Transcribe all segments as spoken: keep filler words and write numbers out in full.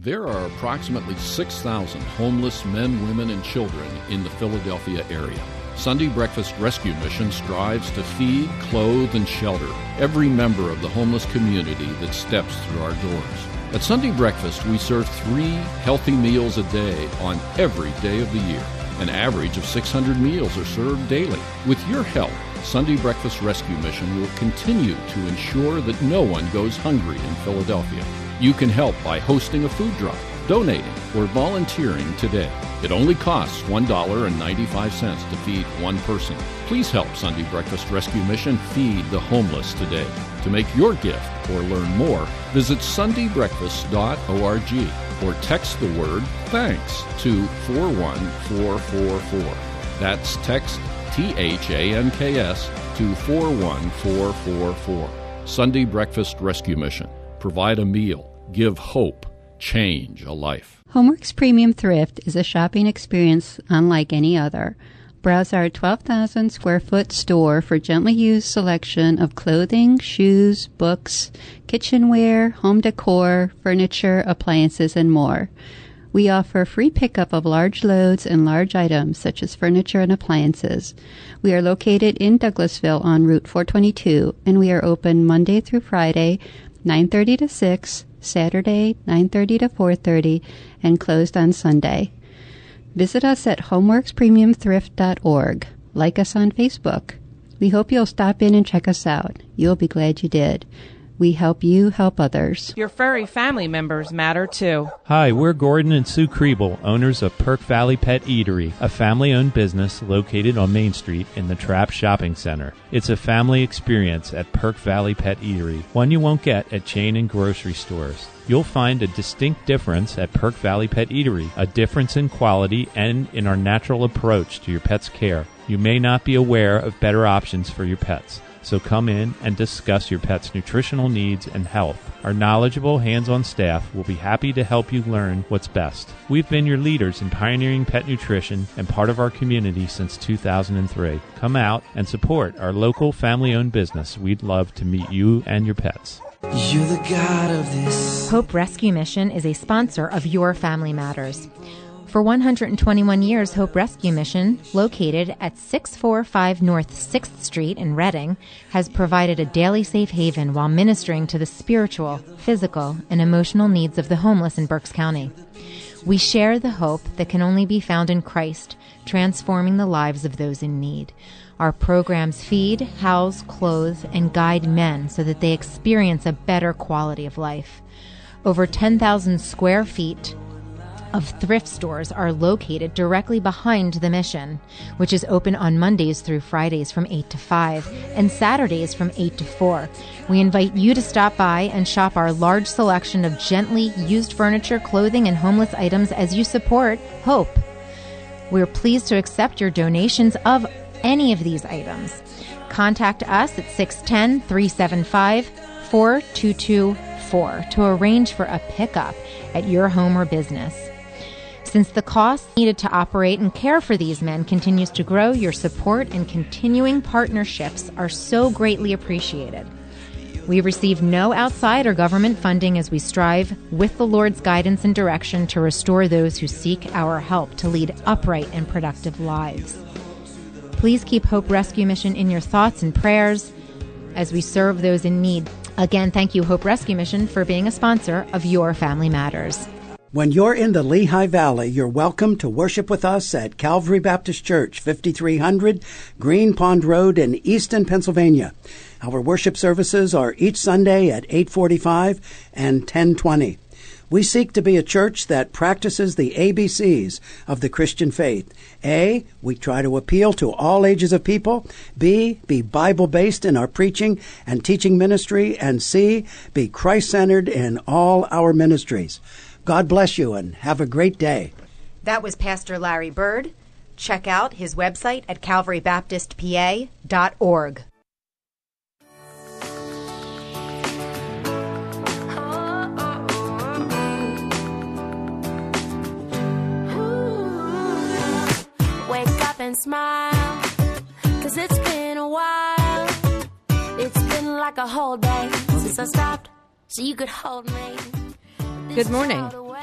There are approximately six thousand homeless men, women, and children in the Philadelphia area. Sunday Breakfast Rescue Mission strives to feed, clothe, and shelter every member of the homeless community that steps through our doors. At Sunday Breakfast, we serve three healthy meals a day on every day of the year. An average of six hundred meals are served daily. With your help, Sunday Breakfast Rescue Mission will continue to ensure that no one goes hungry in Philadelphia. You can help by hosting a food drive, donating, or volunteering today. It only costs one dollar and ninety-five cents to feed one person. Please help Sunday Breakfast Rescue Mission feed the homeless today. To make your gift or learn more, visit sunday breakfast dot org or text the word THANKS to four one four four four. That's text T H A N K S to four one four four four. Sunday Breakfast Rescue Mission. Provide a meal. Give hope. Change a life. Homeworks Premium Thrift is a shopping experience unlike any other. Browse our twelve thousand square foot store for gently used selection of clothing, shoes, books, kitchenware, home decor, furniture, appliances, and more. We offer free pickup of large loads and large items such as furniture and appliances. We are located in Douglasville on Route four twenty-two, and we are open Monday through Friday, nine thirty to six, Saturday, nine thirty to four thirty, and closed on Sunday. Visit us at homeworks premium thrift dot org. Like us on Facebook. We hope you'll stop in and check us out. You'll be glad you did. We help you help others. Your furry family members matter too. Hi, we're Gordon and Sue Kriebel, owners of Perk Valley Pet Eatery, a family-owned business located on Main Street in the Trapp Shopping Center. It's a family experience at Perk Valley Pet Eatery, one you won't get at chain and grocery stores. You'll find a distinct difference at Perk Valley Pet Eatery, a difference in quality and in our natural approach to your pet's care. You may not be aware of better options for your pets. So come in and discuss your pet's nutritional needs and health. Our knowledgeable, hands-on staff will be happy to help you learn what's best. We've been your leaders in pioneering pet nutrition and part of our community since two thousand three. Come out and support our local family-owned business. We'd love to meet you and your pets. You're the God of this. Hope Rescue Mission is a sponsor of Your Family Matters. For one hundred twenty-one years, Hope Rescue Mission, located at six forty-five North sixth Street in Reading, has provided a daily safe haven while ministering to the spiritual, physical, and emotional needs of the homeless in Berks County. We share the hope that can only be found in Christ, transforming the lives of those in need. Our programs feed, house, clothe, and guide men so that they experience a better quality of life. Over ten thousand square feet of thrift stores are located directly behind the mission, which is open on Mondays through Fridays from eight to five and Saturdays from eight to four. We invite you to stop by and shop our large selection of gently used furniture, clothing, and homeless items as you support Hope. We're pleased to accept your donations of any of these items. Contact us at six one zero, three seven five, four two two four to arrange for a pickup at your home or business. Since the cost needed to operate and care for these men continues to grow, your support and continuing partnerships are so greatly appreciated. We receive no outside or government funding as we strive, with the Lord's guidance and direction, to restore those who seek our help to lead upright and productive lives. Please keep Hope Rescue Mission in your thoughts and prayers as we serve those in need. Again, thank you, Hope Rescue Mission, for being a sponsor of Your Family Matters. When you're in the Lehigh Valley, you're welcome to worship with us at Calvary Baptist Church, fifty-three hundred Green Pond Road in Easton, Pennsylvania. Our worship services are each Sunday at eight forty-five and ten twenty. We seek to be a church that practices the A B Cs of the Christian faith. A, we try to appeal to all ages of people. B, be Bible-based in our preaching and teaching ministry. And C, be Christ-centered in all our ministries. God bless you and have a great day. That was Pastor Larry Bird. Check out his website at calvary baptist p a dot org. Wake up and smile, 'cause it's been a while. It's been like a whole day since I stopped so you could hold me. Good morning.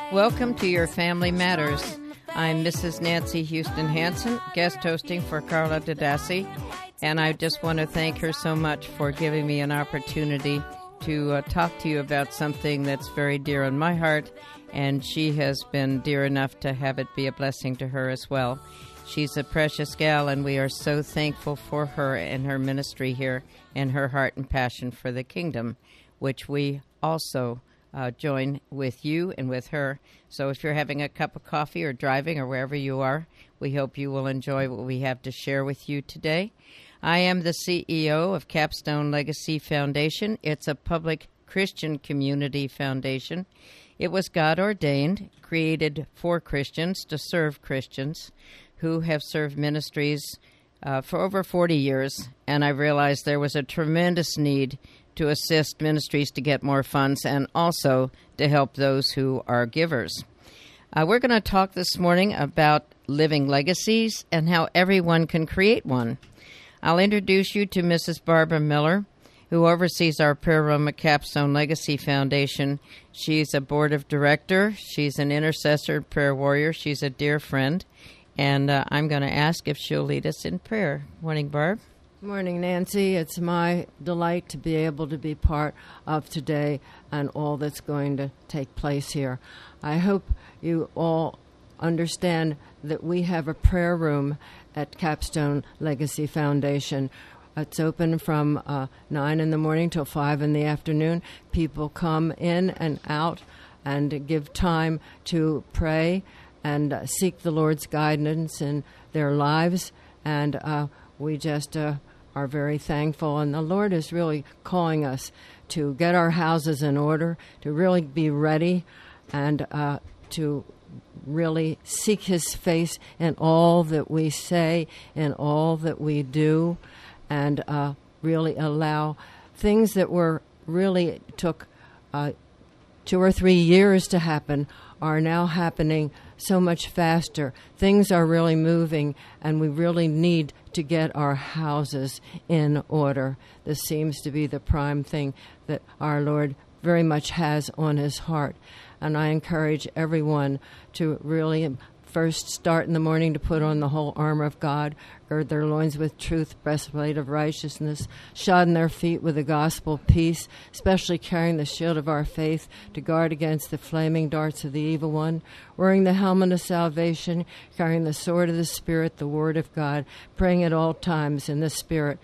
Welcome to Your Family Matters. I'm Missus Nancy Houston Hanson, guest hosting for Carla Didassi, and I just want to thank her so much for giving me an opportunity to uh, talk to you about something that's very dear on my heart, and she has been dear enough to have it be a blessing to her as well. She's a precious gal, and we are so thankful for her and her ministry here and her heart and passion for the kingdom, which we also Uh, join with you and with her. So if you're having a cup of coffee or driving or wherever you are, we hope you will enjoy what we have to share with you today. I am the C E O of Capstone Legacy Foundation. It's a public Christian community foundation. It was God ordained, created for Christians to serve Christians who have served ministries uh, for over forty years, and I realized there was a tremendous need to assist ministries to get more funds and also to help those who are givers. Uh, we're going to talk this morning about living legacies and how everyone can create one. I'll introduce you to Missus Barbara Miller, who oversees our prayer room at Capstone Legacy Foundation. She's a board of director. She's an intercessor, prayer warrior. She's a dear friend. And uh, I'm going to ask if she'll lead us in prayer. Morning, Barb. Morning, Nancy. It's my delight to be able to be part of today and all that's going to take place here. I hope you all understand that we have a prayer room at Capstone Legacy Foundation. It's open from uh, nine in the morning till five in the afternoon. People come in and out and give time to pray and uh, seek the Lord's guidance in their lives. And uh, we just uh, are very thankful. And the Lord is really calling us to get our houses in order, to really be ready, and uh, to really seek His face in all that we say, in all that we do, and uh, really allow things that were really took uh, two or three years to happen are now happening so much faster. Things are really moving, and we really need to get our houses in order. This seems to be the prime thing that our Lord very much has on His heart. And I encourage everyone to really first start in the morning to put on the whole armor of God, gird their loins with truth, breastplate of righteousness, shod in their feet with the gospel of peace, especially carrying the shield of our faith to guard against the flaming darts of the evil one, wearing the helmet of salvation, carrying the sword of the Spirit, the word of God, praying at all times in the Spirit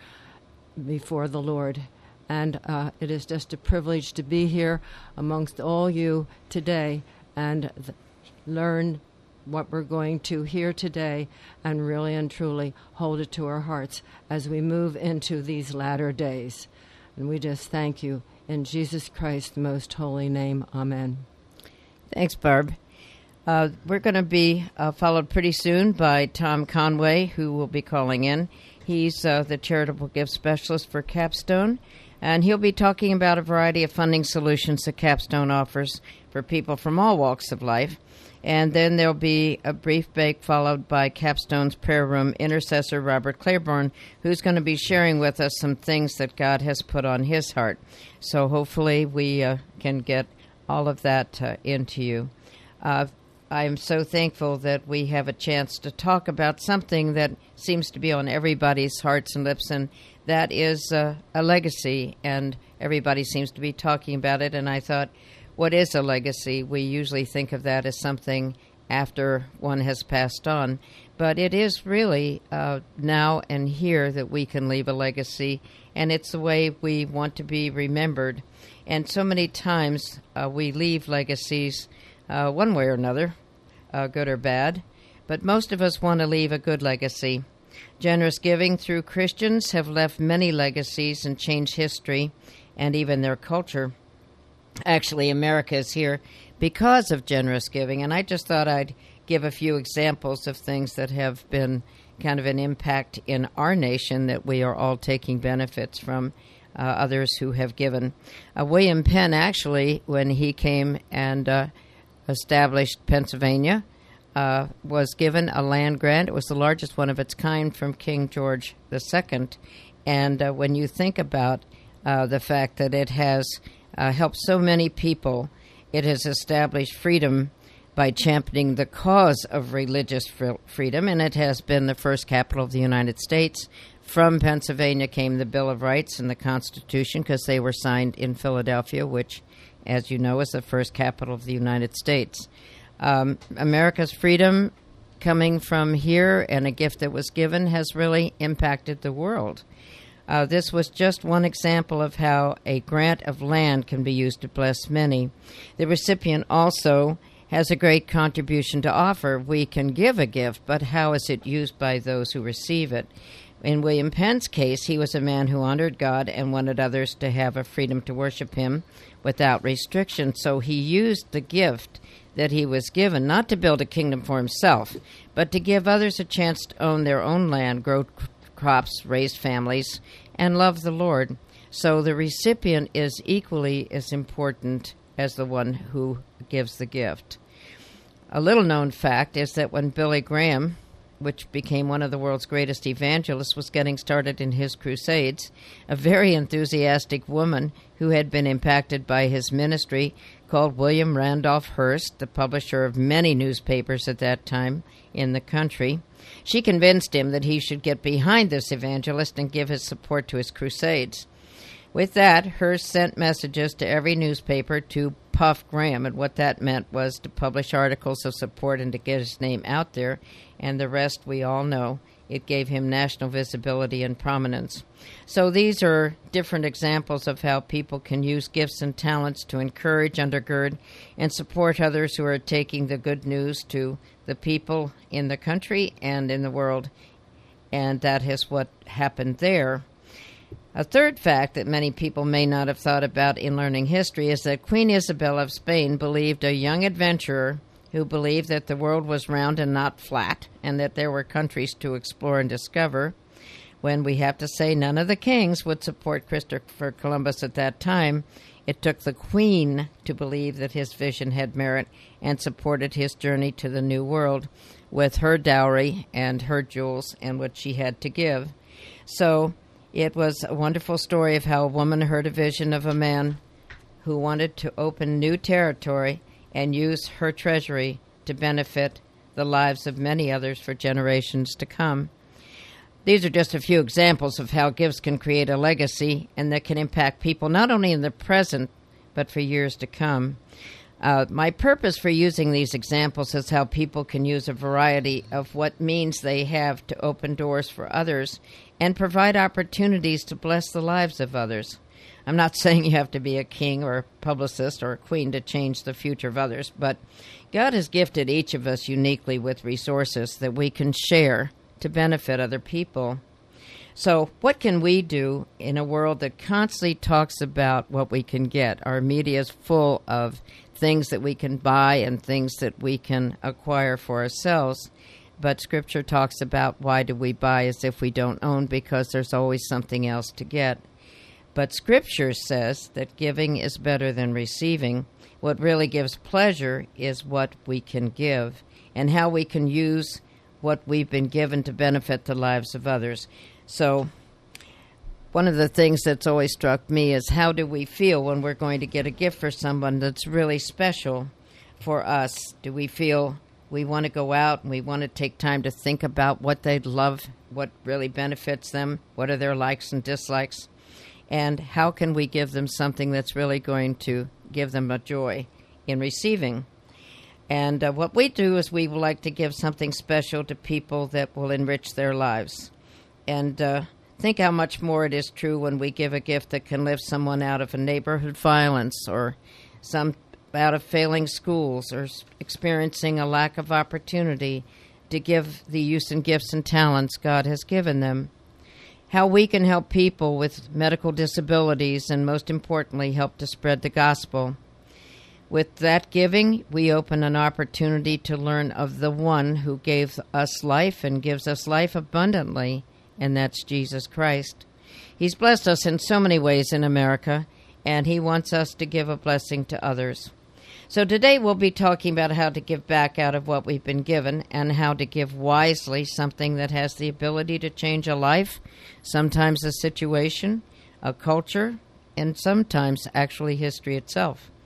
before the Lord. And uh, it is just a privilege to be here amongst all you today and th- learn what we're going to hear today and really and truly hold it to our hearts as we move into these latter days. And we just thank you in Jesus Christ's most holy name. Amen. Thanks, Barb. Uh, we're going to be uh, followed pretty soon by Tom Conway, who will be calling in. He's uh, the charitable gift specialist for Capstone, and he'll be talking about a variety of funding solutions that Capstone offers for people from all walks of life. And then there'll be a brief break followed by Capstone's prayer room intercessor, Robert Claiborne, who's going to be sharing with us some things that God has put on his heart. So hopefully we uh, can get all of that uh, into you. Uh, I am so thankful that we have a chance to talk about something that seems to be on everybody's hearts and lips, and that is uh, a legacy, and everybody seems to be talking about it. And I thought, what is a legacy? We usually think of that as something after one has passed on, but it is really uh, now and here that we can leave a legacy, and it's the way we want to be remembered. And so many times uh, we leave legacies uh, one way or another, uh, good or bad, but most of us want to leave a good legacy. Generous giving through Christians have left many legacies and changed history and even their culture. Actually, America is here because of generous giving, and I just thought I'd give a few examples of things that have been kind of an impact in our nation that we are all taking benefits from, uh, others who have given. Uh, William Penn, actually, when he came and uh, established Pennsylvania, uh, was given a land grant. It was the largest one of its kind from King George the Second, and uh, when you think about uh, the fact that it has Uh, helped so many people. It has established freedom by championing the cause of religious fr- freedom, and it has been the first capital of the United States. From Pennsylvania came the Bill of Rights and the Constitution, because they were signed in Philadelphia, which, as you know, is the first capital of the United States. Um, America's freedom coming from here and a gift that was given has really impacted the world. Uh, this was just one example of how a grant of land can be used to bless many. The recipient also has a great contribution to offer. We can give a gift, but how is it used by those who receive it? In William Penn's case, he was a man who honored God and wanted others to have a freedom to worship him without restriction. So he used the gift that he was given not to build a kingdom for himself, but to give others a chance to own their own land, grow crops, raise families, and love the Lord. So the recipient is equally as important as the one who gives the gift. A little-known fact is that when Billy Graham, which became one of the world's greatest evangelists, was getting started in his crusades, a very enthusiastic woman who had been impacted by his ministry called William Randolph Hearst, the publisher of many newspapers at that time in the country. She convinced him that he should get behind this evangelist and give his support to his crusades. With that, Hearst sent messages to every newspaper to Puff Graham, and what that meant was to publish articles of support and to get his name out there, and the rest we all know. It gave him national visibility and prominence. So these are different examples of how people can use gifts and talents to encourage, undergird, and support others who are taking the good news to the people in the country and in the world, and that is what happened there. A third fact that many people may not have thought about in learning history is that Queen Isabel of Spain believed a young adventurer who believed that the world was round and not flat, and that there were countries to explore and discover, when we have to say none of the kings would support Christopher Columbus at that time. It took the Queen to believe that his vision had merit and supported his journey to the New World with her dowry and her jewels and what she had to give. So it was a wonderful story of how a woman heard a vision of a man who wanted to open new territory and use her treasury to benefit the lives of many others for generations to come. These are just a few examples of how gifts can create a legacy and that can impact people not only in the present, but for years to come. Uh, my purpose for using these examples is how people can use a variety of what means they have to open doors for others and provide opportunities to bless the lives of others. I'm not saying you have to be a king or a publicist or a queen to change the future of others, but God has gifted each of us uniquely with resources that we can share to benefit other people. So what can we do in a world that constantly talks about what we can get? Our media is full of things that we can buy and things that we can acquire for ourselves. But Scripture talks about why do we buy as if we don't own, because there's always something else to get. But Scripture says that giving is better than receiving. What really gives pleasure is what we can give and how we can use what we've been given to benefit the lives of others. So one of the things that's always struck me is how do we feel when we're going to get a gift for someone that's really special for us? Do we feel we want to go out and we want to take time to think about what they'd love, what really benefits them, what are their likes and dislikes, and how can we give them something that's really going to give them a joy in receiving? And uh, what we do is we would like to give something special to people that will enrich their lives. And uh, think how much more it is true when we give a gift that can lift someone out of a neighborhood violence or some out of failing schools or experiencing a lack of opportunity, to give the use and gifts and talents God has given them. How we can help people with medical disabilities and, most importantly, help to spread the gospel. With that giving, we open an opportunity to learn of the one who gave us life and gives us life abundantly, and that's Jesus Christ. He's blessed us in so many ways in America, and he wants us to give a blessing to others. So today we'll be talking about how to give back out of what we've been given and how to give wisely, something that has the ability to change a life, sometimes a situation, a culture, and sometimes actually history itself.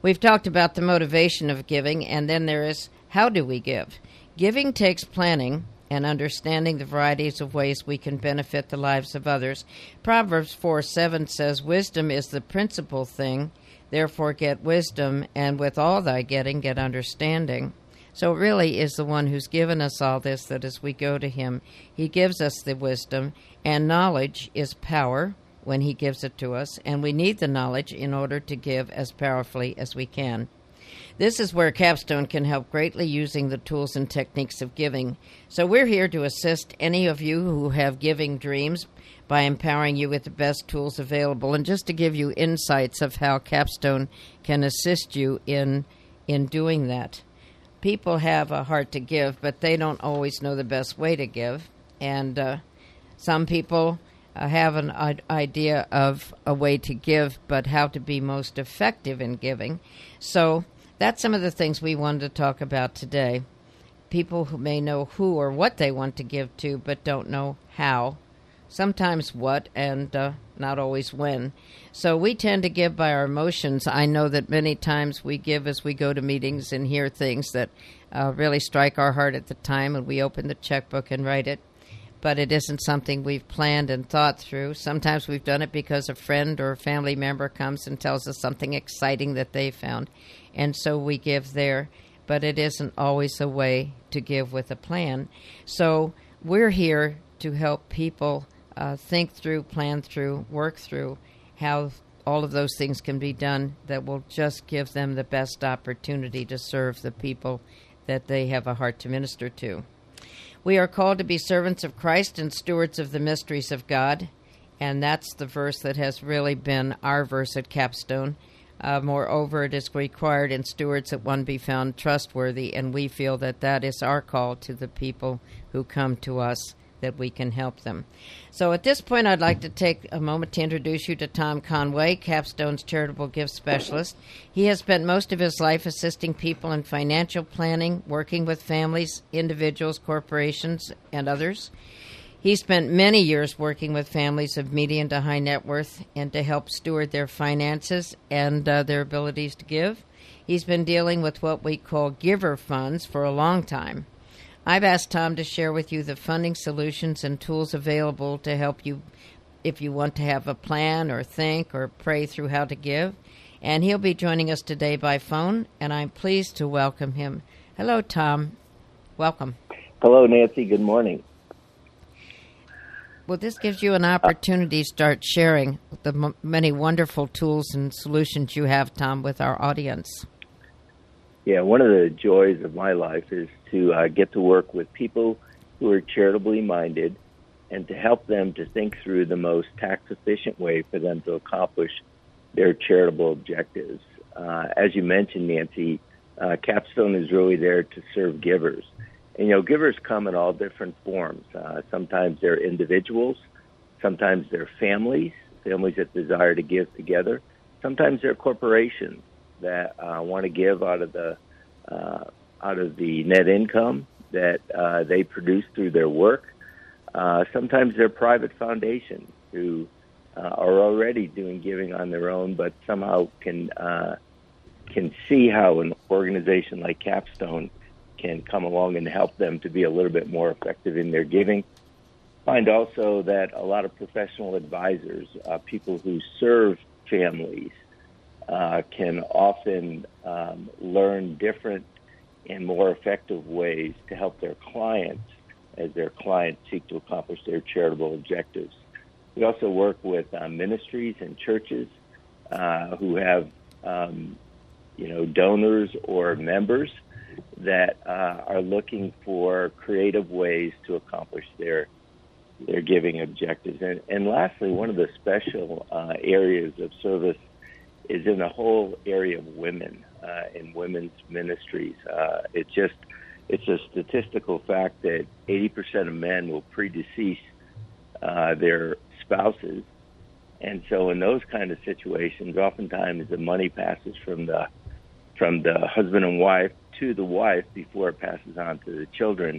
We've talked about the motivation of giving, and then there is how do we give? Giving takes planning and understanding the varieties of ways we can benefit the lives of others. Proverbs four seven says, wisdom is the principal thing, therefore get wisdom, and with all thy getting, get understanding. So it really is the one who's given us all this that as we go to him, he gives us the wisdom, and knowledge is power when he gives it to us, and we need the knowledge in order to give as powerfully as we can. This is where Capstone can help greatly using the tools and techniques of giving. So we're here to assist any of you who have giving dreams by empowering you with the best tools available, and just to give you insights of how Capstone can assist you in in doing that. People have a heart to give, but they don't always know the best way to give, and uh, some people uh, have an uh, idea of a way to give, but how to be most effective in giving. So that's some of the things we wanted to talk about today. People who may know who or what they want to give to, but don't know how. Sometimes what, and uh, not always when. So we tend to give by our emotions. I know that many times we give as we go to meetings and hear things that uh, really strike our heart at the time, and we open the checkbook and write it. But it isn't something we've planned and thought through. Sometimes we've done it because a friend or a family member comes and tells us something exciting that they found, and so we give there. But it isn't always a way to give with a plan. So we're here to help people uh, think through, plan through, work through how all of those things can be done that will just give them the best opportunity to serve the people that they have a heart to minister to. We are called to be servants of Christ and stewards of the mysteries of God, and that's the verse that has really been our verse at Capstone. Uh, moreover, it is required in stewards that one be found trustworthy, and we feel that that is our call to the people who come to us, that we can help them. So at this point, I'd like to take a moment to introduce you to Tom Conway, Capstone's charitable gift specialist. He has spent most of his life assisting people in financial planning, working with families, individuals, corporations, and others. He spent many years working with families of medium to high net worth and to help steward their finances and uh, their abilities to give. He's been dealing with what we call giver funds for a long time. I've asked Tom to share with you the funding solutions and tools available to help you if you want to have a plan or think or pray through how to give. And he'll be joining us today by phone, and I'm pleased to welcome him. Hello, Tom. Welcome. Hello, Nancy. Good morning. Well, this gives you an opportunity to start sharing the m- many wonderful tools and solutions you have, Tom, with our audience. Yeah, one of the joys of my life is to uh, get to work with people who are charitably minded and to help them to think through the most tax-efficient way for them to accomplish their charitable objectives. Uh, as you mentioned, Nancy, uh, Capstone is really there to serve givers. And, you know, givers come in all different forms. Uh, sometimes they're individuals. Sometimes they're families, families that desire to give together. Sometimes they're corporations that uh, want to give out of the uh, out of the net income that uh, they produce through their work. Uh, sometimes they're private foundations who uh, are already doing giving on their own, but somehow can uh, can see how an organization like Capstone can come along and help them to be a little bit more effective in their giving. Find also that a lot of professional advisors, uh, people who serve families, Uh, can often um, learn different and more effective ways to help their clients as their clients seek to accomplish their charitable objectives. We also work with uh, ministries and churches uh, who have, um, you know, donors or members that uh, are looking for creative ways to accomplish their their giving objectives. And, and lastly, one of the special uh, areas of service is in the whole area of women uh, in women's ministries. Uh, it just it's a statistical fact that eighty percent of men will predecease uh, their spouses, and so in those kind of situations, oftentimes the money passes from the from the husband and wife to the wife before it passes on to the children.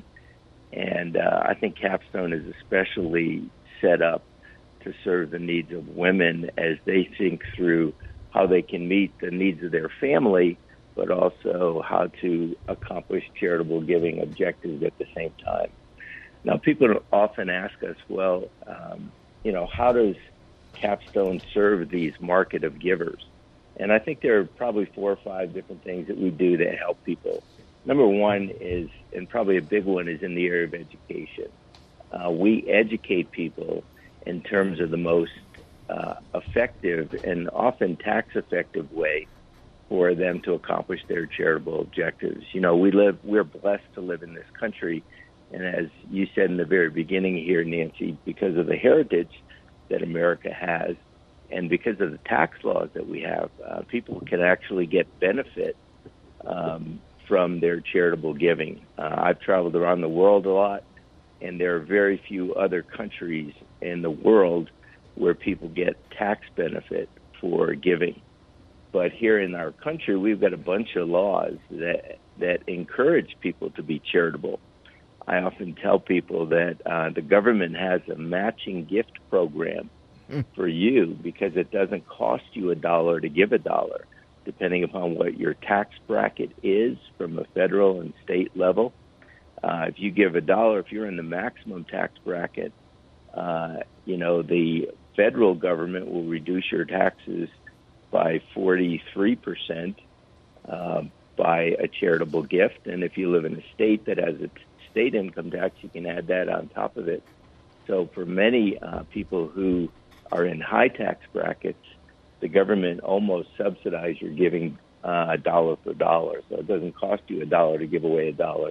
And uh, I think Capstone is especially set up to serve the needs of women as they think through how they can meet the needs of their family, but also how to accomplish charitable giving objectives at the same time. Now, people often ask us, well, um, you know, how does Capstone serve these market of givers? And I think there are probably four or five different things that we do to help people. Number one is, and probably a big one, is in the area of education. Uh, we educate people in terms of the most uh, effective and often tax-effective way for them to accomplish their charitable objectives. You know, we live, we're blessed to live in this country, and as you said in the very beginning here, Nancy, because of the heritage that America has, and because of the tax laws that we have, uh, people can actually get benefit um, from their charitable giving. Uh, I've traveled around the world a lot, and there are very few other countries in the world where people get tax benefit for giving. But here in our country, we've got a bunch of laws that that encourage people to be charitable. I often tell people that uh, the government has a matching gift program for you because it doesn't cost you a dollar to give a dollar, depending upon what your tax bracket is from a federal and state level. Uh, if you give a dollar, if you're in the maximum tax bracket, uh, you know, the federal government will reduce your taxes by forty-three percent uh, by a charitable gift. And if you live in a state that has a state income tax, you can add that on top of it. So for many uh, people who are in high tax brackets, the government almost subsidizes your giving uh, dollar for dollar. So it doesn't cost you a dollar to give away a dollar.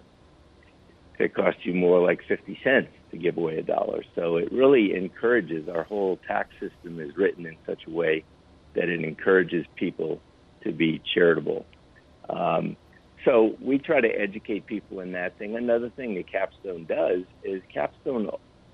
It costs you more like fifty cents to give away a dollar. So it really encourages, our whole tax system is written in such a way that it encourages people to be charitable. Um, so we try to educate people in that thing. Another thing that Capstone does is Capstone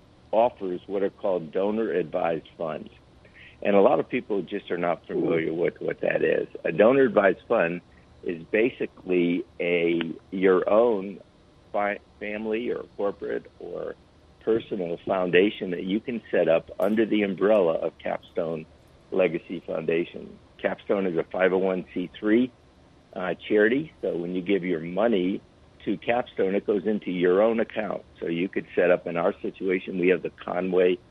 offers what are called donor-advised funds. And a lot of people just are not familiar with what that is. A donor-advised fund is basically a your own fi- family or corporate or personal foundation that you can set up under the umbrella of Capstone Legacy Foundation. Capstone is a five oh one c three uh, charity, so when you give your money to Capstone, it goes into your own account. So you could set up, in our situation, we have the Conway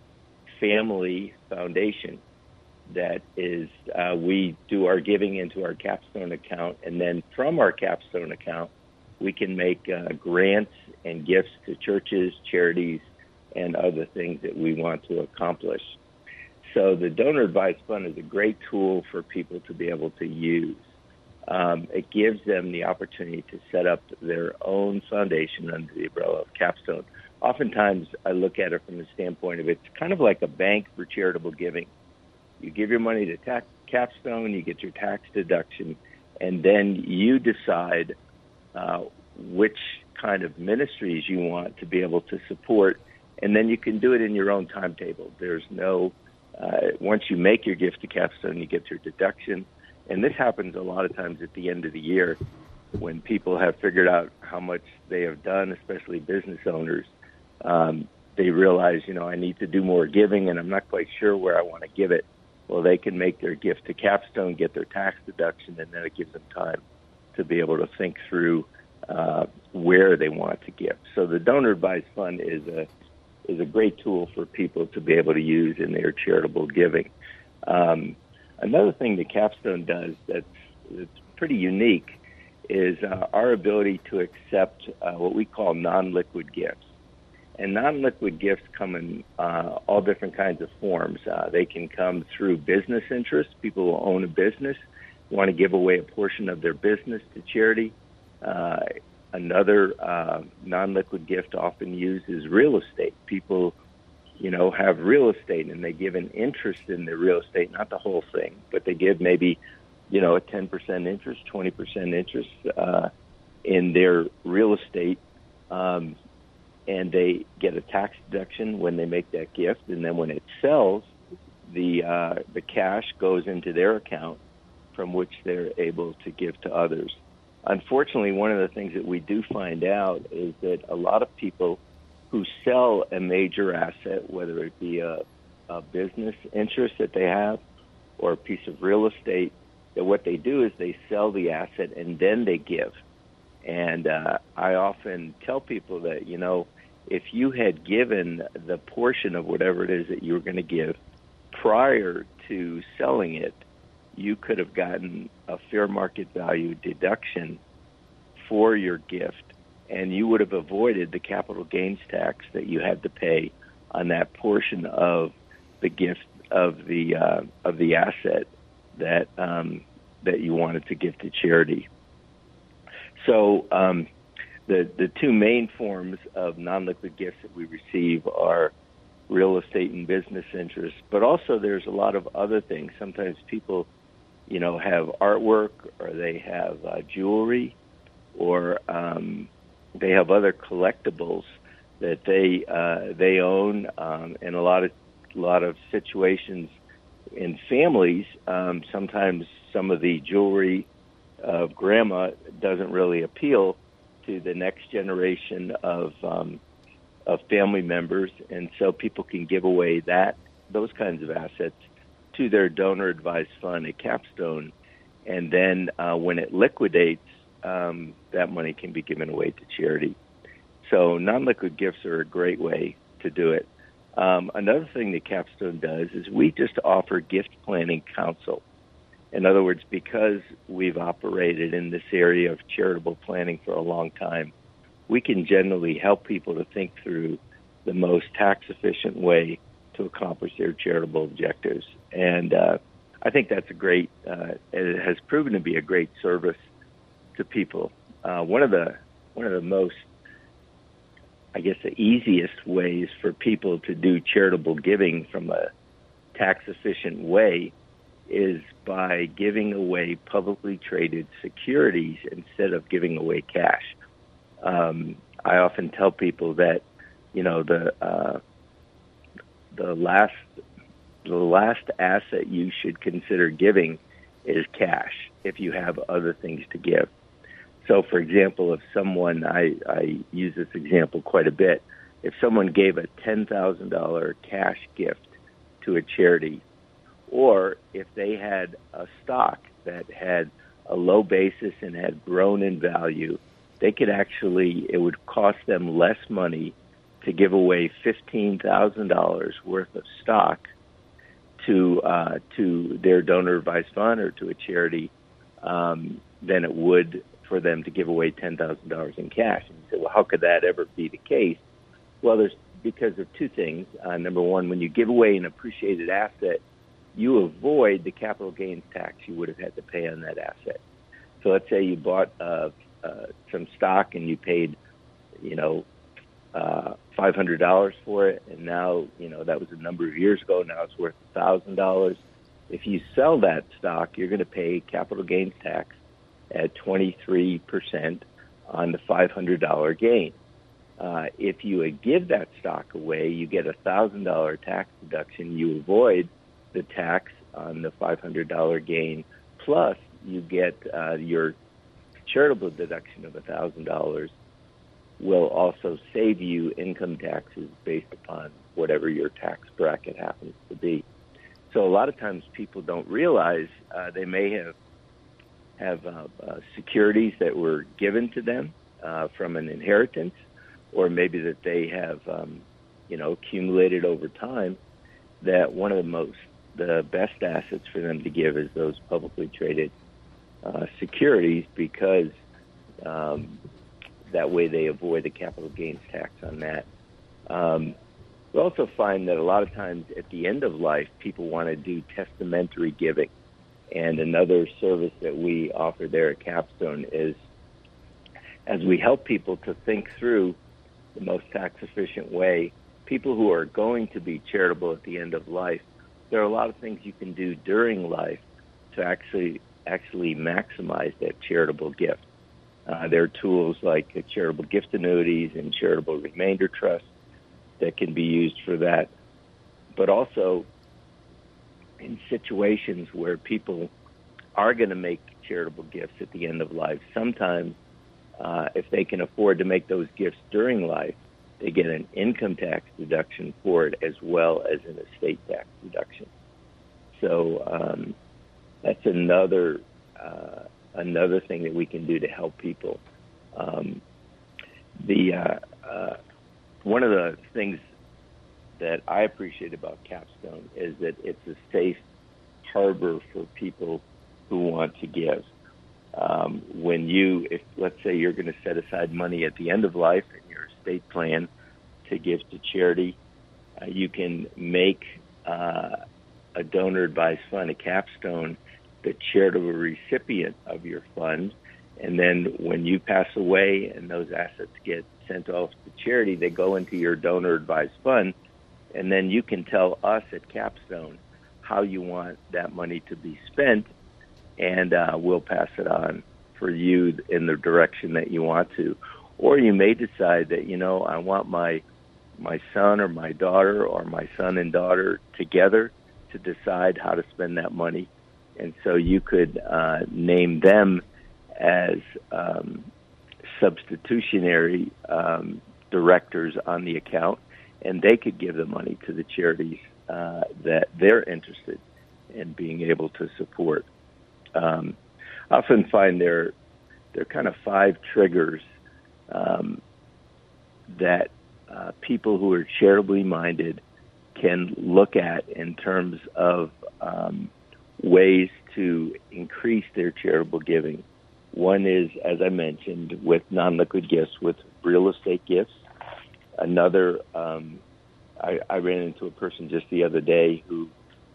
Family Foundation. That is, uh, we do our giving into our Capstone account, and then from our Capstone account, we can make uh, grants and gifts to churches, charities, and other things that we want to accomplish. So the Donor Advised Fund is a great tool for people to be able to use. Um, it gives them the opportunity to set up their own foundation under the umbrella of Capstone. Oftentimes, I look at it from the standpoint of it's kind of like a bank for charitable giving. You give your money to tax, Capstone, you get your tax deduction, and then you decide uh, which kind of ministries you want to be able to support, and then you can do it in your own timetable. There's no, uh, once you make your gift to Capstone, you get your deduction, and this happens a lot of times at the end of the year when people have figured out how much they have done, especially business owners. Um, they realize, you know, I need to do more giving, and I'm not quite sure where I want to give it. Well, they can make their gift to Capstone, get their tax deduction, and then it gives them time to be able to think through uh, where they want to give. So the Donor Advised Fund is a is a great tool for people to be able to use in their charitable giving. Um, another thing that Capstone does that's, that's pretty unique is uh, our ability to accept uh, what we call non-liquid gifts. And non-liquid gifts come in uh, all different kinds of forms. Uh, they can come through business interests. People who own a business want to give away a portion of their business to charity. Uh, another uh, non-liquid gift often used is real estate. People, you know, have real estate and they give an interest in the real estate, not the whole thing, but they give maybe, you know, a ten percent interest, twenty percent interest uh, in their real estate. Um, and they get a tax deduction when they make that gift, and then when it sells, the uh, the cash goes into their account from which they're able to give to others. Unfortunately, one of the things that we do find out is that a lot of people who sell a major asset, whether it be a, a business interest that they have or a piece of real estate, that what they do is they sell the asset and then they give. And uh, I often tell people that, you know, if you had given the portion of whatever it is that you were going to give prior to selling it, you could have gotten a fair market value deduction for your gift, and you would have avoided the capital gains tax that you had to pay on that portion of the gift of the uh, of the asset that um, that you wanted to give to charity. So um, the the two main forms of non-liquid gifts that we receive are real estate and business interests, but also there's a lot of other things. Sometimes people, you know, have artwork, or they have uh, jewelry, or um, they have other collectibles that they uh, they own. Um, in a lot of a lot of situations in families, um, sometimes some of the jewelry of grandma doesn't really appeal to the next generation of um, of family members, and so people can give away that those kinds of assets to their donor advised fund at Capstone, and then uh, when it liquidates, um, that money can be given away to charity. So non-liquid gifts are a great way to do it. Um, another thing that Capstone does is we just offer gift planning counsel. In other words, because we've operated in this area of charitable planning for a long time, we can generally help people to think through the most tax-efficient way to accomplish their charitable objectives. And uh, I think that's a great, uh, it has proven to be a great service to people. Uh, one of the one of the most, I guess, the easiest ways for people to do charitable giving from a tax-efficient way is by giving away publicly traded securities instead of giving away cash. Um, I often tell people that, you know, the uh, the last the last asset you should consider giving is cash if you have other things to give. So, for example, if someone, I, I use this example quite a bit, if someone gave a ten thousand dollars cash gift to a charity, or if they had a stock that had a low basis and had grown in value, they could actually, it would cost them less money to give away fifteen thousand dollars worth of stock to uh, to their donor advised fund or to a charity um, than it would for them to give away ten thousand dollars in cash. And you say, well, how could that ever be the case? Well, there's because of two things. Uh, number one, when you give away an appreciated asset, you avoid the capital gains tax you would have had to pay on that asset. So let's say you bought uh, uh, some stock and you paid, you know, uh, five hundred dollars for it, and now, you know, that was a number of years ago. Now it's worth one thousand dollars. If you sell that stock, you're going to pay capital gains tax at twenty-three percent on the five hundred dollars gain. Uh, if you give that stock away, you get a one thousand dollars tax deduction. You avoid the tax on the five hundred dollars gain, plus you get uh, your charitable deduction of one thousand dollars will also save you income taxes based upon whatever your tax bracket happens to be. So a lot of times people don't realize uh, they may have have uh, uh, securities that were given to them uh, from an inheritance, or maybe that they have, um, you know, accumulated over time, that one of the most, the best assets for them to give is those publicly traded uh, securities, because um, that way they avoid the capital gains tax on that. Um, we also find that a lot of times at the end of life, people want to do testamentary giving. And another service that we offer there at Capstone is, as we help people to think through the most tax-efficient way, people who are going to be charitable at the end of life, there are a lot of things you can do during life to actually actually maximize that charitable gift. Uh, there are tools like uh, charitable gift annuities and charitable remainder trusts that can be used for that. But also, in situations where people are going to make charitable gifts at the end of life, sometimes uh, if they can afford to make those gifts during life, they get an income tax deduction for it as well as an estate tax deduction. So um, that's another uh, another thing that we can do to help people. Um, the uh, uh, one of the things that I appreciate about Capstone is that it's a safe harbor for people who want to give. Um, when you, if let's say you're going to set aside money at the end of life in your estate plan to give to charity, uh, you can make uh, a donor advised fund, a Capstone, the charitable recipient of your fund. And then when you pass away and those assets get sent off to charity, they go into your donor advised fund. And then you can tell us at Capstone how you want that money to be spent, and uh, we'll pass it on for you in the direction that you want to. Or you may decide that, you know, I want my my son or my daughter or my son and daughter together to decide how to spend that money. And so you could uh, name them as um, substitutionary um, directors on the account, and they could give the money to the charities uh, that they're interested in being able to support. Um, I often find there there are kind of five triggers um, that uh, people who are charitably minded can look at in terms of um, ways to increase their charitable giving. One is, as I mentioned, with non-liquid gifts, with real estate gifts. Another, um, I, I ran into a person just the other day who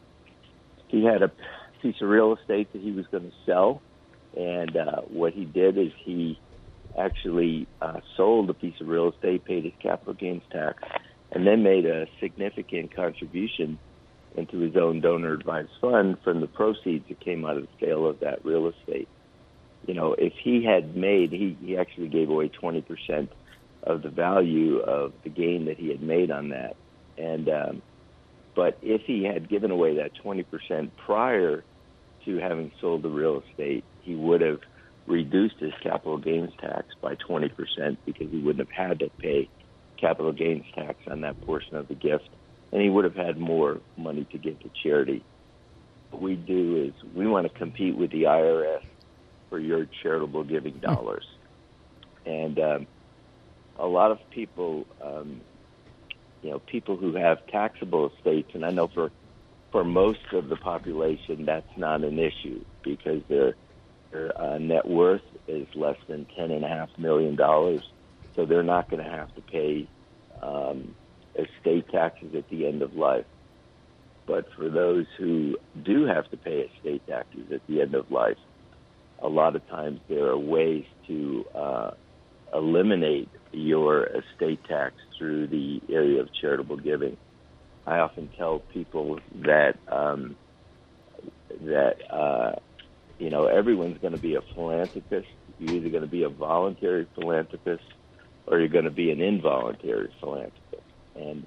he had a piece of real estate that he was going to sell, and uh, what he did is he actually uh, sold a piece of real estate, paid his capital gains tax, and then made a significant contribution into his own donor-advised fund from the proceeds that came out of the sale of that real estate. You know, if he had made, he, he actually gave away twenty percent of the value of the gain that he had made on that. And um, but if he had given away that twenty percent prior to having sold the real estate, he would have reduced his capital gains tax by twenty percent because he wouldn't have had to pay capital gains tax on that portion of the gift, and he would have had more money to give to charity. What we do is we want to compete with the I R S for your charitable giving dollars. And um, a lot of people, um, you know, people who have taxable estates, and I know for for most of the population that's not an issue because their their uh, net worth is less than ten and a half million dollars, so they're not going to have to pay um, estate taxes at the end of life. But for those who do have to pay estate taxes at the end of life, a lot of times there are ways to uh, eliminate your estate tax through the area of charitable giving. I often tell people that um, that uh, you know everyone's going to be a philanthropist. You're either going to be a voluntary philanthropist or you're going to be an involuntary philanthropist. And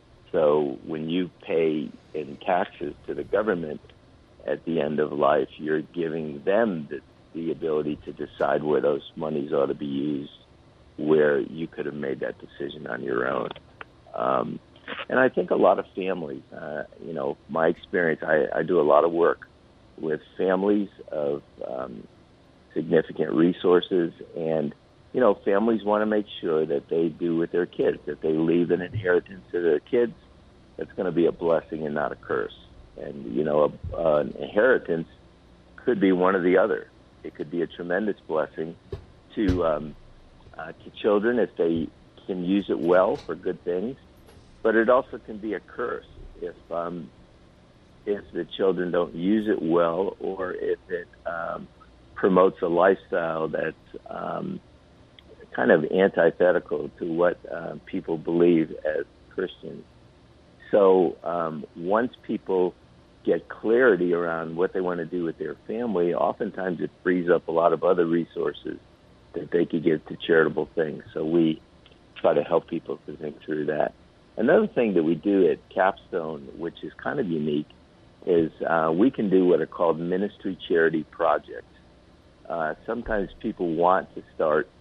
so when you pay in taxes to the government at the end of life, you're giving them the, the ability to decide where those monies ought to be used, where you could have made that decision on your own. Um, and I think a lot of families, uh, you know, my experience, I, I do a lot of work with families of um, significant resources, and, you know, families want to make sure that they do with their kids, that they leave an inheritance to their kids that's going to be a blessing and not a curse. And, you know, a, uh, an inheritance could be one or the other. It could be a tremendous blessing to um, uh, to children if they can use it well for good things, but it also can be a curse if um, if the children don't use it well, or if it um, promotes a lifestyle that's um, kind of antithetical to what uh, people believe as Christians. So um, once people get clarity around what they want to do with their family, oftentimes it frees up a lot of other resources that they could give to charitable things. So we try to help people to think through that. Another thing that we do at Capstone, which is kind of unique, is uh, we can do what are called ministry charity projects. Uh, sometimes people want to start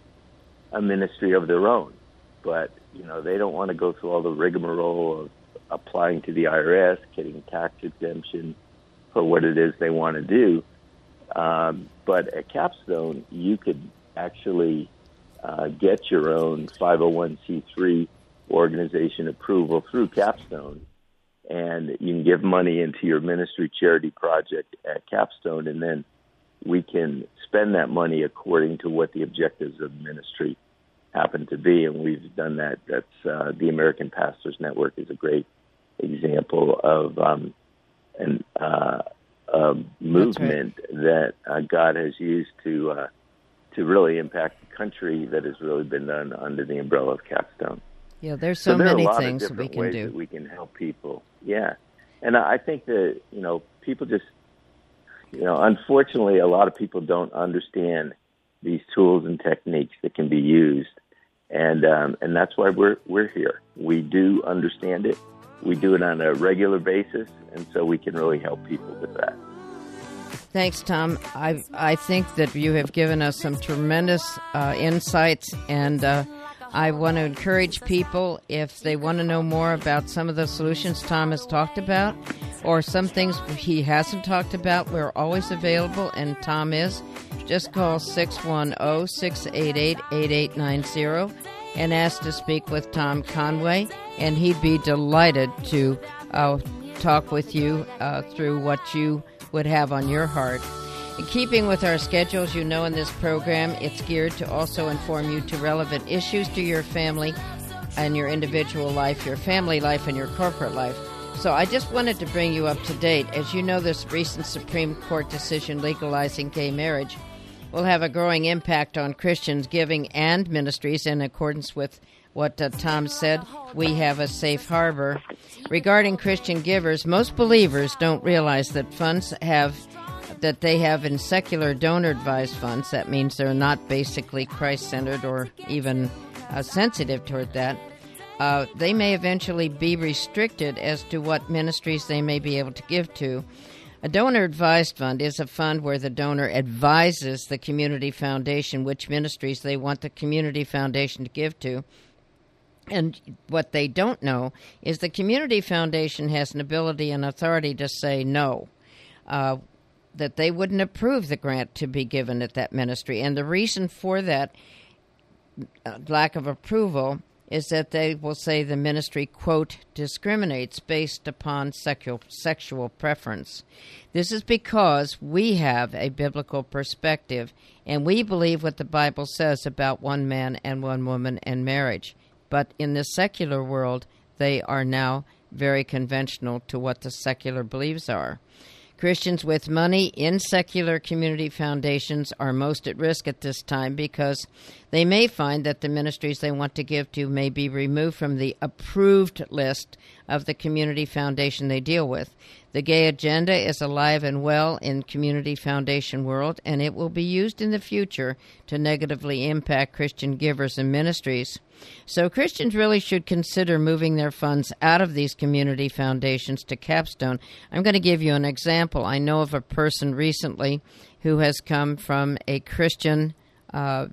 a ministry of their own, but you know they don't want to go through all the rigmarole of applying to the I R S, getting tax exemption, for what it is they want to do. Um, but at Capstone, you could actually uh, get your own five oh one c three organization approval through Capstone, and you can give money into your ministry charity project at Capstone, and then we can spend that money according to what the objectives of the ministry happen to be, and we've done that. That's uh, the American Pastors Network is a great example of um, an uh, a movement right. that uh, God has used to uh, to really impact the country that has really been done under the umbrella of Capstone. Yeah, there's so, so there many are a lot things of we can ways do. That we can help people. Yeah, and I think that you know people just you know unfortunately a lot of people don't understand these tools and techniques that can be used, and um, and that's why we're we're here. We do understand it. We do it on a regular basis, and so we can really help people with that. Thanks, Tom. I I think that you have given us some tremendous uh, insights, and uh, I want to encourage people, if they want to know more about some of the solutions Tom has talked about, or some things he hasn't talked about, we're always available, and Tom is. Just call six one zero, six eight eight, eight eight nine zero and ask to speak with Tom Conway, and he'd be delighted to uh, talk with you uh, through what you would have on your heart. In keeping with our schedules, you know in this program, it's geared to also inform you to relevant issues to your family and your individual life, your family life, and your corporate life. So I just wanted to bring you up to date. As you know, this recent Supreme Court decision legalizing gay marriage will have a growing impact on Christians giving and ministries. In accordance with what uh, Tom said, we have a safe harbor. Regarding Christian givers, most believers don't realize that funds have that they have in secular donor-advised funds. That means they're not basically Christ-centered or even uh, sensitive toward that. Uh, they may eventually be restricted as to what ministries they may be able to give to. A donor-advised fund is a fund where the donor advises the community foundation which ministries they want the community foundation to give to. And what they don't know is the community foundation has an ability and authority to say no, uh, that they wouldn't approve the grant to be given at that ministry. And the reason for that uh, lack of approval is that they will say the ministry, quote, discriminates based upon sexual, sexual preference. This is because we have a biblical perspective, and we believe what the Bible says about one man and one woman and marriage. But in the secular world, they are now very conventional to what the secular beliefs are. Christians with money in secular community foundations are most at risk at this time because they may find that the ministries they want to give to may be removed from the approved list of the community foundation they deal with. The gay agenda is alive and well in community foundation world, and it will be used in the future to negatively impact Christian givers and ministries. So Christians really should consider moving their funds out of these community foundations to Capstone. I'm going to give you an example. I know of a person recently who has come from a Christian uh,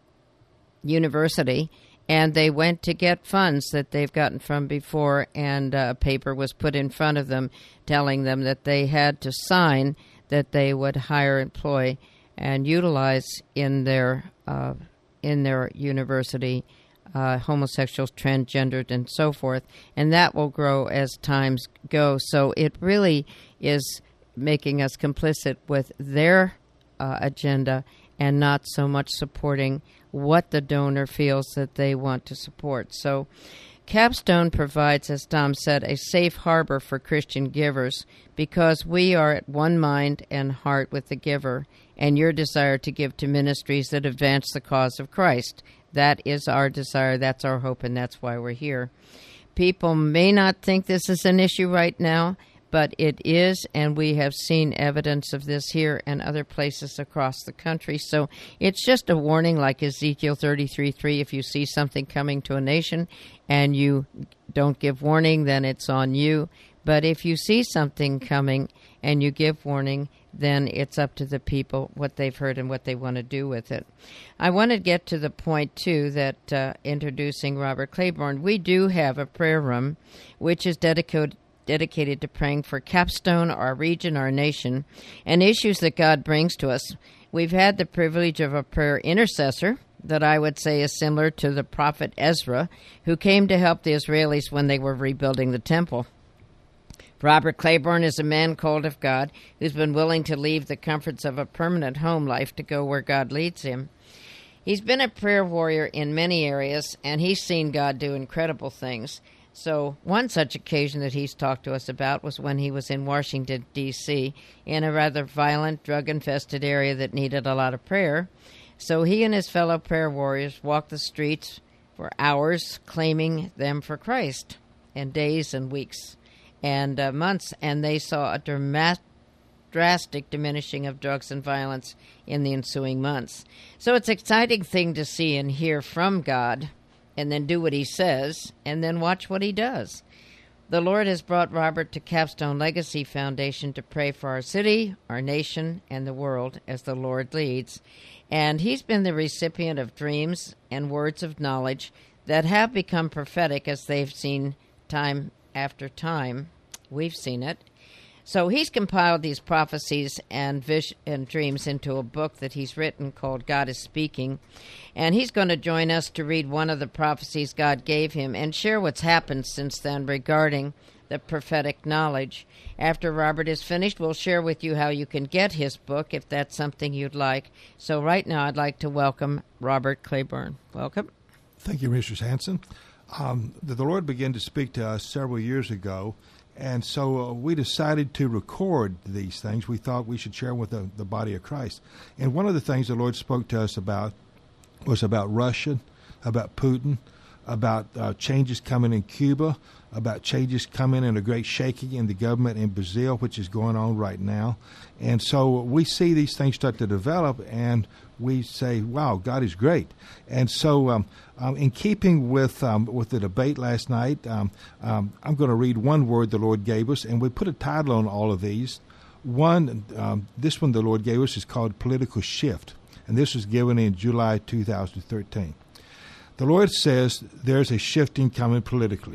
university, and they went to get funds that they've gotten from before, and a paper was put in front of them telling them that they had to sign that they would hire, employ, and utilize in their uh, in their university uh, homosexuals, transgendered, and so forth. And that will grow as times go. So it really is making us complicit with their uh, agenda and not so much supporting what the donor feels that they want to support. So Capstone provides, as Tom said, a safe harbor for Christian givers because we are at one mind and heart with the giver and your desire to give to ministries that advance the cause of Christ. That is our desire, that's our hope, and that's why we're here. People may not think this is an issue right now, but it is, and we have seen evidence of this here and other places across the country. So it's just a warning like Ezekiel thirty-three three. If you see something coming to a nation and you don't give warning, then it's on you. But if you see something coming and you give warning, then it's up to the people what they've heard and what they want to do with it. I want to get to the point, too, that uh, introducing Robert Claiborne, we do have a prayer room which is dedicated dedicated to praying for Capstone, our region, our nation, and issues that God brings to us. We've had the privilege of a prayer intercessor that I would say is similar to the prophet Ezra, who came to help the Israelis when they were rebuilding the temple. Robert Claiborne is a man called of God who's been willing to leave the comforts of a permanent home life to go where God leads him. He's been a prayer warrior in many areas, and he's seen God do incredible things. So one such occasion that he's talked to us about was when he was in Washington, D C, in a rather violent, drug-infested area that needed a lot of prayer. So he and his fellow prayer warriors walked the streets for hours, claiming them for Christ, and days and weeks and uh, months, and they saw a dramatic, drastic diminishing of drugs and violence in the ensuing months. So it's an exciting thing to see and hear from God, and then do what he says, and then watch what he does. The Lord has brought Robert to Capstone Legacy Foundation to pray for our city, our nation, and the world as the Lord leads. And he's been the recipient of dreams and words of knowledge that have become prophetic as they've seen time after time. We've seen it. So he's compiled these prophecies and vis- and dreams into a book that he's written called God is Speaking. And he's going to join us to read one of the prophecies God gave him and share what's happened since then regarding the prophetic knowledge. After Robert is finished, we'll share with you how you can get his book if that's something you'd like. So right now I'd like to welcome Robert Claiborne. Welcome. Thank you, Mistress Hanson. Um, the, the Lord began to speak to us several years ago, and so uh, we decided to record these things. We thought we should share them with the, the body of Christ. And one of the things the Lord spoke to us about was about Russia, about Putin, about uh, changes coming in Cuba, about changes coming and a great shaking in the government in Brazil, which is going on right now. And so we see these things start to develop, and we say, wow, God is great. And so um, um, in keeping with um, with the debate last night, um, um, I'm going to read one word the Lord gave us, and we put a title on all of these. One, um, this one the Lord gave us is called Political Shift, and this was given in July two thousand thirteen. The Lord says there's a shifting coming politically.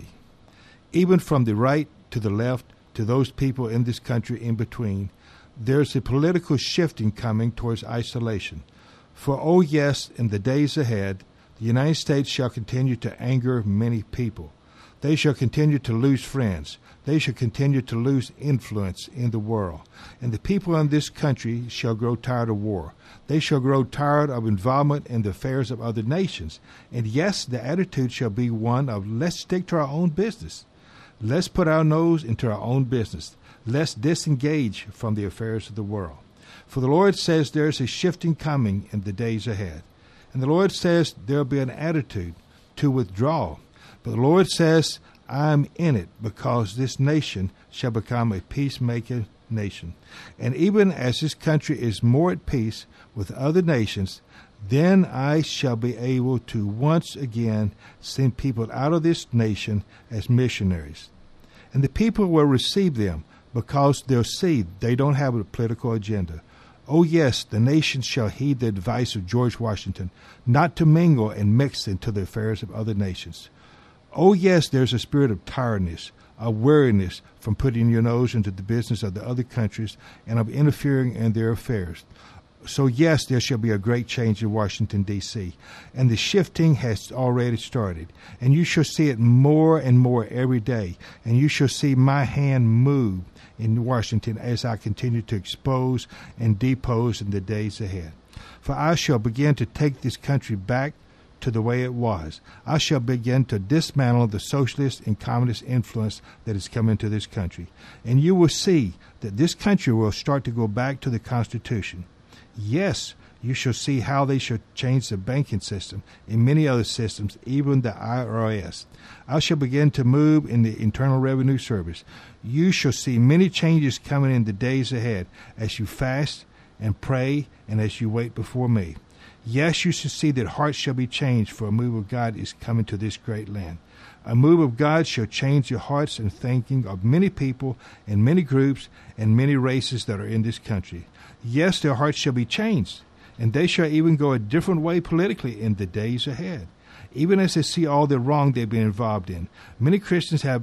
Even from the right to the left to those people in this country in between, there's a political shifting coming towards isolation. For, oh yes, in the days ahead, the United States shall continue to anger many people. They shall continue to lose friends. They shall continue to lose influence in the world. And the people in this country shall grow tired of war. They shall grow tired of involvement in the affairs of other nations. And yes, the attitude shall be one of let's stick to our own business. Let's put our nose into our own business. Let's disengage from the affairs of the world. For the Lord says there's a shifting coming in the days ahead. And the Lord says there'll be an attitude to withdraw. But the Lord says, I'm in it because this nation shall become a peacemaking nation. And even as this country is more at peace with other nations, then I shall be able to once again send people out of this nation as missionaries. And the people will receive them because they'll see they don't have a political agenda. Oh yes, the nation shall heed the advice of George Washington not to mingle and mix into the affairs of other nations. Oh yes, there's a spirit of tiredness, of weariness from putting your nose into the business of the other countries and of interfering in their affairs. So yes, there shall be a great change in Washington, D C, and the shifting has already started. And you shall see it more and more every day, and you shall see my hand move in Washington as I continue to expose and depose in the days ahead. For I shall begin to take this country back to the way it was. I shall begin to dismantle the socialist and communist influence that has come into this country. And you will see that this country will start to go back to the Constitution. Yes, you shall see how they shall change the banking system and many other systems, even the I R S. I shall begin to move in the Internal Revenue Service. You shall see many changes coming in the days ahead as you fast and pray and as you wait before me. Yes, you shall see that hearts shall be changed, for a move of God is coming to this great land. A move of God shall change the hearts and thinking of many people and many groups and many races that are in this country. Yes, their hearts shall be changed, and they shall even go a different way politically in the days ahead, even as they see all the wrong they've been involved in. Many Christians have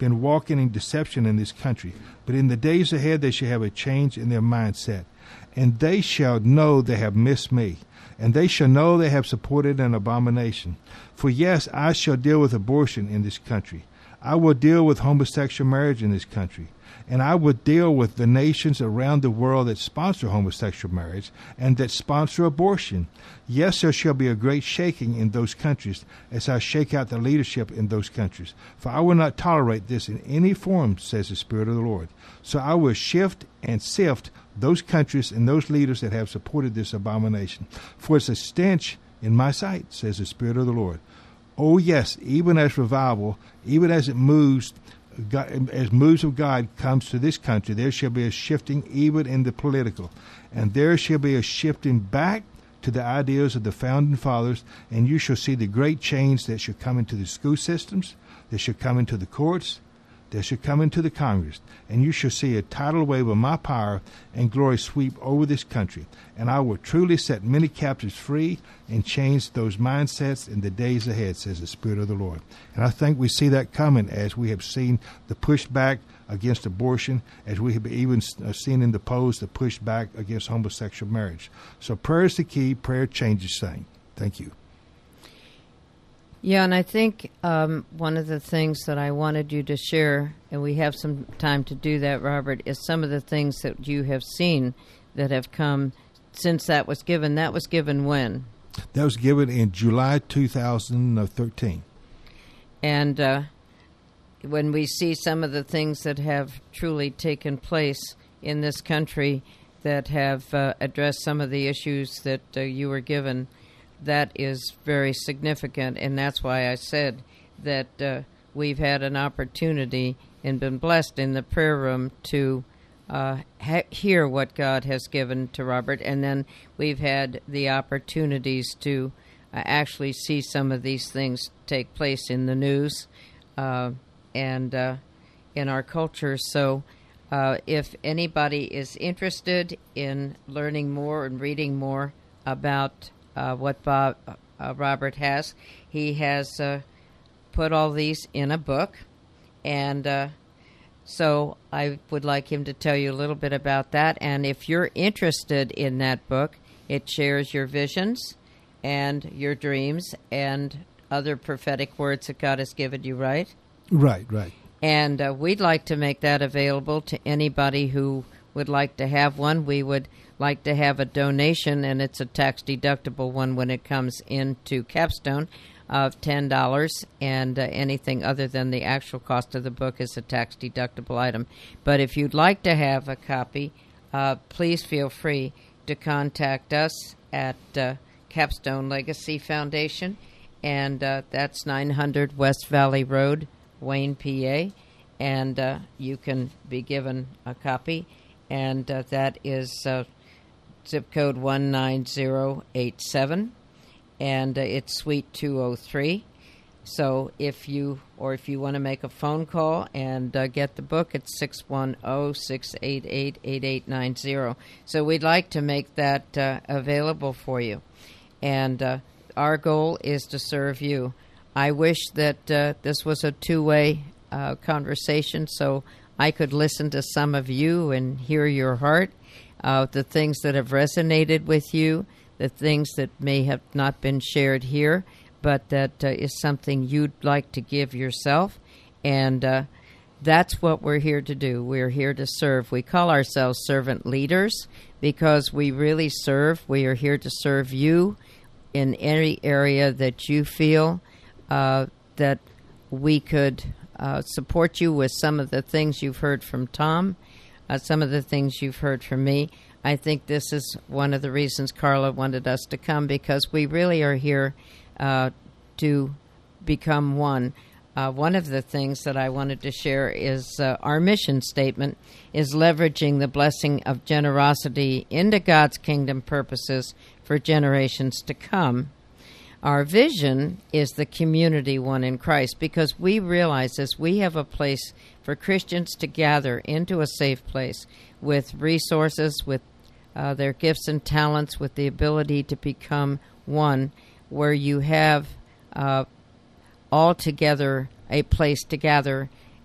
been walking in deception in this country. But in the days ahead, they shall have a change in their mindset. And they shall know they have missed me. And they shall know they have supported an abomination. For yes, I shall deal with abortion in this country. I will deal with homosexual marriage in this country. And I will deal with the nations around the world that sponsor homosexual marriage and that sponsor abortion. Yes, there shall be a great shaking in those countries as I shake out the leadership in those countries. For I will not tolerate this in any form, says the Spirit of the Lord. So I will shift and sift those countries and those leaders that have supported this abomination. For it's a stench in my sight, says the Spirit of the Lord. Oh, yes, even as revival, even as it moves, God, as moves of God comes to this country, there shall be a shifting even in the political. And there shall be a shifting back to the ideas of the founding fathers, and you shall see the great change that shall come into the school systems, that shall come into the courts, that shall come into the Congress, and you shall see a tidal wave of my power and glory sweep over this country. And I will truly set many captives free and change those mindsets in the days ahead, says the Spirit of the Lord. And I think we see that coming as we have seen the pushback against abortion, as we have even seen in the polls the pushback against homosexual marriage. So prayer is the key. Prayer changes things. Thank you. Yeah, and I think um, one of the things that I wanted you to share, and we have some time to do that, Robert, is some of the things that you have seen that have come since that was given. That was given when? That was given in July two thousand thirteen. And uh, when we see some of the things that have truly taken place in this country that have uh, addressed some of the issues that uh, you were given, that is very significant, and that's why I said that uh, we've had an opportunity and been blessed in the prayer room to uh, ha- hear what God has given to Robert, and then we've had the opportunities to uh, actually see some of these things take place in the news uh, and uh, in our culture. So uh, if anybody is interested in learning more and reading more about Uh, what Bob uh, Robert has. He has uh, put all these in a book, and uh, so I would like him to tell you a little bit about that. And if you're interested in that book, it shares your visions and your dreams and other prophetic words that God has given you, right? Right, right. And uh, we'd like to make that available to anybody who would like to have one. We would like to have a donation, and it's a tax-deductible one when it comes into Capstone, of ten dollars, and uh, anything other than the actual cost of the book is a tax-deductible item. But if you'd like to have a copy, uh, please feel free to contact us at uh, Capstone Legacy Foundation, and uh, that's nine hundred West Valley Road, Wayne, P A, and uh, you can be given a copy, and uh, that is uh, zip code one nine zero eight seven, and uh, it's Suite two oh three. So if you, or if you want to make a phone call and uh, get the book, it's six one zero, six eight eight, eight eight nine zero. So we'd like to make that uh, available for you. And uh, our goal is to serve you. I wish that uh, this was a two-way uh, conversation so I could listen to some of you and hear your heart. Uh, the things that have resonated with you, the things that may have not been shared here, but that uh, is something you'd like to give yourself. And uh, that's what we're here to do. We're here to serve. We call ourselves servant leaders because we really serve. We are here to serve you in any area that you feel uh, that we could uh, support you with some of the things you've heard from Tom. Uh, some of the things you've heard from me. I think this is one of the reasons Carla wanted us to come, because we really are here uh, to become one. Uh, one of the things that I wanted to share is uh, our mission statement is leveraging the blessing of generosity into God's kingdom purposes for generations to come. Our vision is the community one in Christ, because we realize this. We have a place for Christians to gather into a safe place with resources, with uh, their gifts and talents, with the ability to become one, where you have uh, all together a place to gather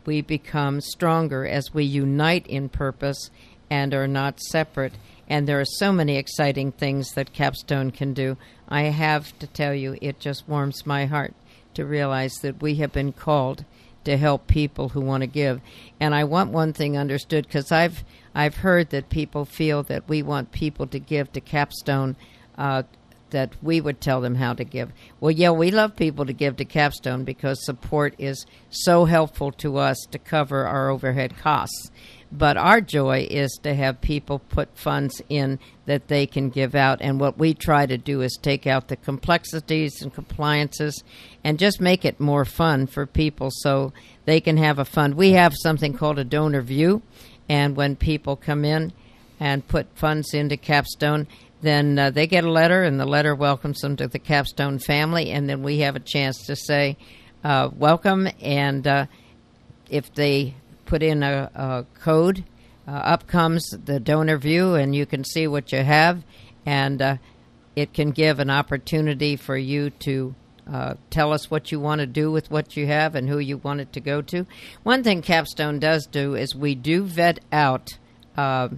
we become stronger as we unite in purpose and are not separate. And there are so many exciting things that Capstone can do. I have to tell you, it just warms my heart to realize that we have been called to help people who want to give. And I want one thing understood, because I've I've heard that people feel that we want people to give to Capstone, uh, that we would tell them how to give. Well, yeah, we love people to give to Capstone because support is so helpful to us to cover our overhead costs. But our joy is to have people put funds in that they can give out. And what we try to do is take out the complexities and compliances and just make it more fun for people so they can have a fund. We have something called a donor view. And when people come in and put funds into Capstone, then uh, they get a letter, and the letter welcomes them to the Capstone family. And then we have a chance to say, uh, welcome. And uh, if they put in a, a code, uh, up comes the donor view, and you can see what you have, and uh, it can give an opportunity for you to uh, tell us what you want to do with what you have and who you want it to go to. One thing Capstone does do is we do vet out uh,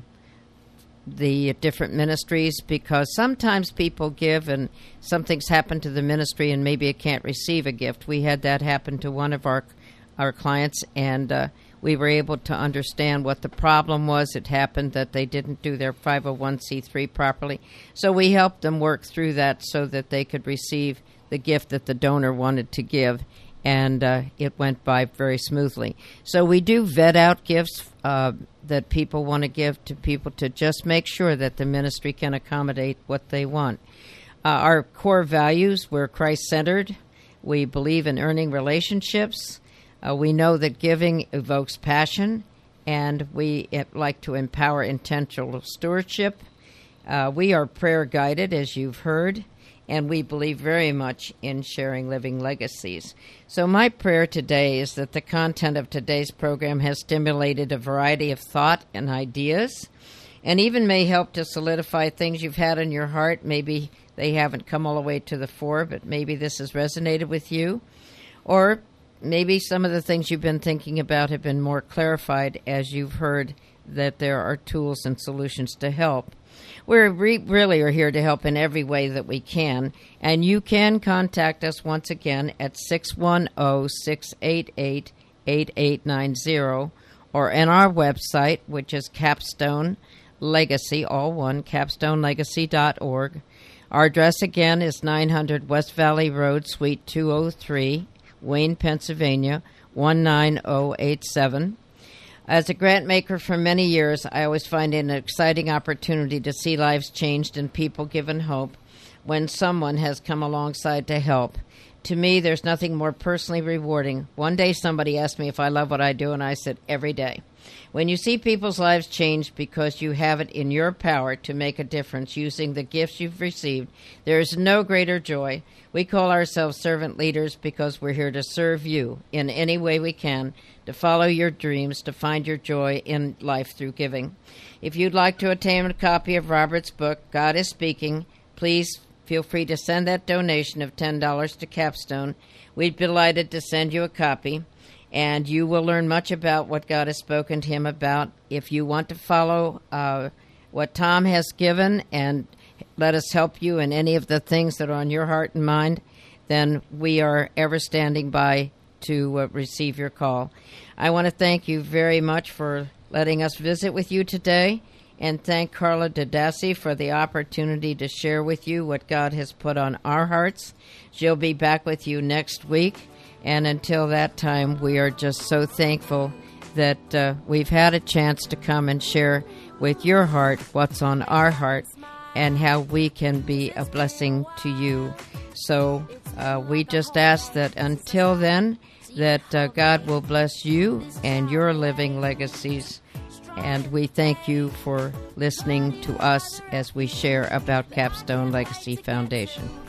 the different ministries, because sometimes people give and something's happened to the ministry and maybe it can't receive a gift. We had that happen to one of our our clients, and uh, we were able to understand what the problem was. It happened that they didn't do their five oh one c three properly. So we helped them work through that so that they could receive the gift that the donor wanted to give, and uh, it went by very smoothly. So we do vet out gifts uh, that people want to give to people to just make sure that the ministry can accommodate what they want. Uh, our core values, we're Christ-centered. We believe in earning relationships. Uh, we know that giving evokes passion, and we uh, like to empower intentional stewardship. Uh, we are prayer-guided, as you've heard, and we believe very much in sharing living legacies. So my prayer today is that the content of today's program has stimulated a variety of thought and ideas, and even may help to solidify things you've had in your heart. Maybe they haven't come all the way to the fore, but maybe this has resonated with you. Or maybe some of the things you've been thinking about have been more clarified as you've heard that there are tools and solutions to help. We re- really are here to help in every way that we can, and you can contact us once again at six one zero, six eight eight, eight eight nine zero or on our website, which is Capstone Legacy, all one, capstone legacy dot org. Our address again is nine hundred West Valley Road, Suite two oh three, Wayne, Pennsylvania, one nine zero eight seven. As a grant maker for many years, I always find it an exciting opportunity to see lives changed and people given hope when someone has come alongside to help. To me, there's nothing more personally rewarding. One day somebody asked me if I love what I do, and I said, every day. When you see people's lives change because you have it in your power to make a difference using the gifts you've received, there is no greater joy. We call ourselves servant leaders because we're here to serve you in any way we can, to follow your dreams, to find your joy in life through giving. If you'd like to obtain a copy of Robert's book, God is Speaking, please feel free to send that donation of ten dollars to Capstone. We'd be delighted to send you a copy, and you will learn much about what God has spoken to him about. If you want to follow uh, what Tom has given and let us help you in any of the things that are on your heart and mind, then we are ever standing by to uh, receive your call. I want to thank you very much for letting us visit with you today, and thank Carla Dadasi for the opportunity to share with you what God has put on our hearts. She'll be back with you next week, and until that time, we are just so thankful that uh, we've had a chance to come and share with your heart what's on our heart and how we can be a blessing to you. So uh, we just ask that until then, that uh, God will bless you and your living legacies. And we thank you for listening to us as we share about Capstone Legacy Foundation.